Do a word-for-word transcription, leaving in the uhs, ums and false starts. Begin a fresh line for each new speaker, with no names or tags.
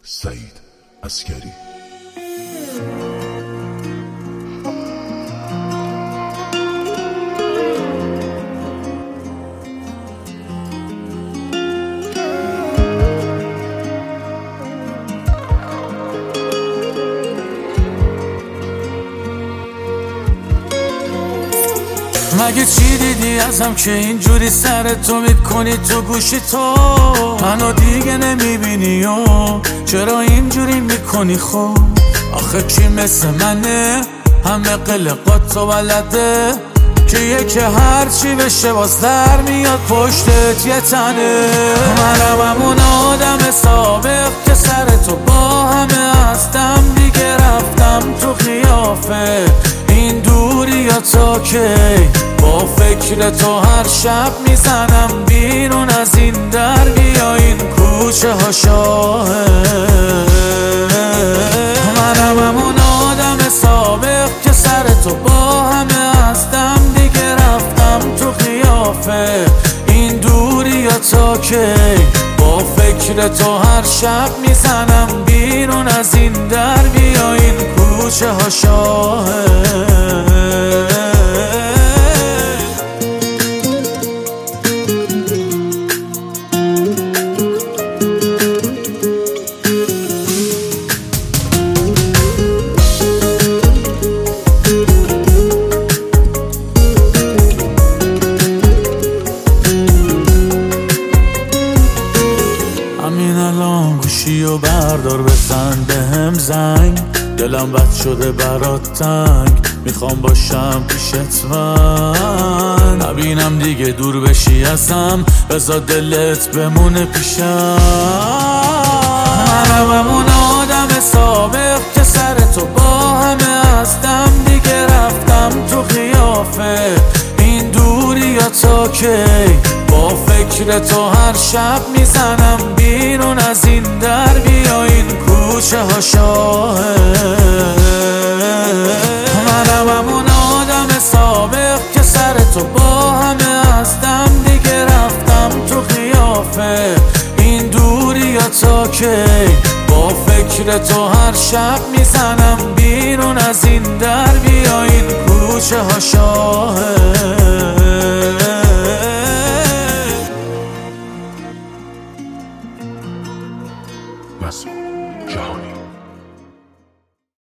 سعید عسکری.
مگه چی دیدی ازم که اینجوری سر تو میکنی تو گوشی تو؟ منو دیگه نمیبینی و چرا اینجوری میکنی؟ خب آخه کی مثل منه همه قلقات و بلده که یکی هرچی بشه باز در میاد پشتت یه تنه. منم همون آدم سابق که سر تو با همه هستم دیگه رفتم تو قیافه این دوری یا تا کی با فکر تو هر شب میزنم بیرون از این در بیا این کوچه ها شاهه. منم همون آدم سابق که سر تو با همه هستم دیگه رفتم تو قیافه این دوری یا تا کی با فکر تو هر شب میزنم بیرون از این در بیا این کوچه ها شاهه. همین الان گوشی و بردار بزن بهم زنگ دلم بد شده برات تنگ میخوام باشم پیشت من نبینم دیگه دور بشی ازم بذار دلت بمونه پیشم. منم همون آدم سابق که سر تو با همه هستم دیگه رفتم تو قیافه این دوری یا تا کی با فکر تو هر شب میزنم بیرون از این در بیا این کوچه ها شاهه. منم همون آدم سابق که سر تو با همه هستم دیگه رفتم تو قیافه این دوری یا تا کی با فکر تو هر شب میزنم بیرون از این در بیا این